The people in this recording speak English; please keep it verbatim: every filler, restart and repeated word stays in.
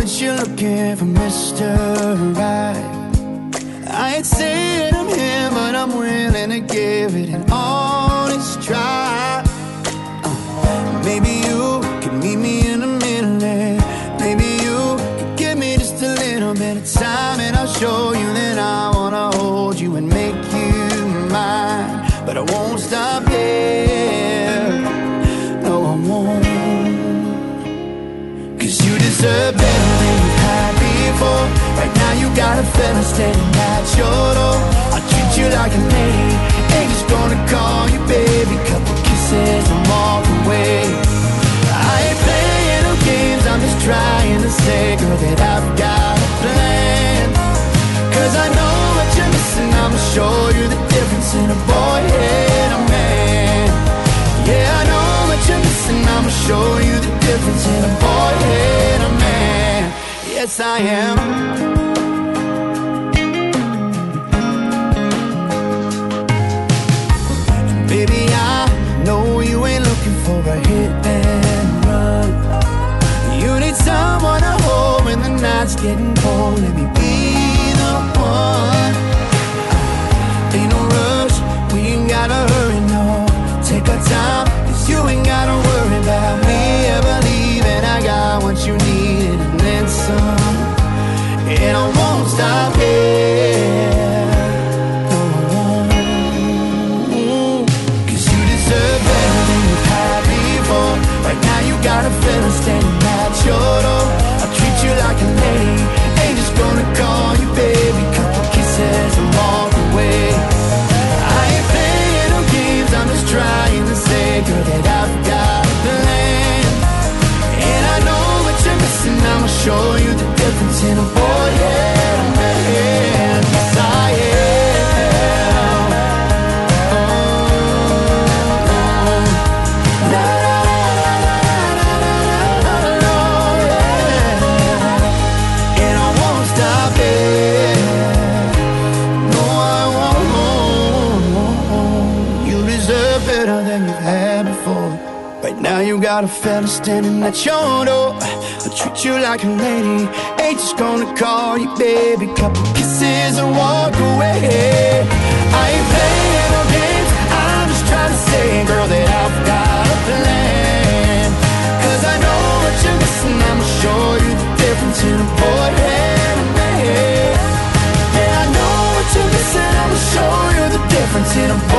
that you're looking for Mister Right. I ain't saying I'm him, but I'm willing to give it an honest try. uh, Maybe you can meet me in the middle, and maybe you can give me just a little bit of time, and I'll show you that I wanna hold you and make you mine. But I won't stop here, no I won't. Cause you deserve better than you've had before. Right now you got a fella standing at your door. I'll treat you like a lady, ain't just gonna call you baby. Couple kisses and walk away. I ain't playing no games, I'm just trying to say, girl, that I've got a plan. Cause I know what you're missing, I'ma show you the difference in a boy and a man. Yeah, I know what you're missing, I'ma show you the difference in a boy and a man. Yes, I am. Baby, I know you ain't looking for a hit and run. You need someone to hold when the night's getting cold. Let me be the one. Ain't no rush, we ain't gotta hurry, no. Take our time, cause you ain't gotta worry about me ever leaving. I got what you need and then some, and I won't stop here, no I won't. Cause you deserve better than you've had before. Right now you got a fella standing at your door. I'll treat you like a lady, ain't just gonna call you baby. Couple kisses and walk away. I ain't playing no games, I'm just trying to say, girl, that I've got a plan. And I know what you're missing, I'ma show you the difference in a boy and a man. Yes, I am. Oh, oh. La, la, la, la, la, la, la, yeah. And I won't stop it, no I won't. You deserve better than you've had before. Right now you got a fella standing at your door. I'll treat you like a lady, ain't just gonna call you baby. Couple kisses and walk away. I ain't playing no games, I'm just trying to say, girl, that I've got a plan. Cause I know what you're missing, I'ma show you the difference in a boy and a man. Yeah, I know what you're missing, I'ma show you the difference in a boy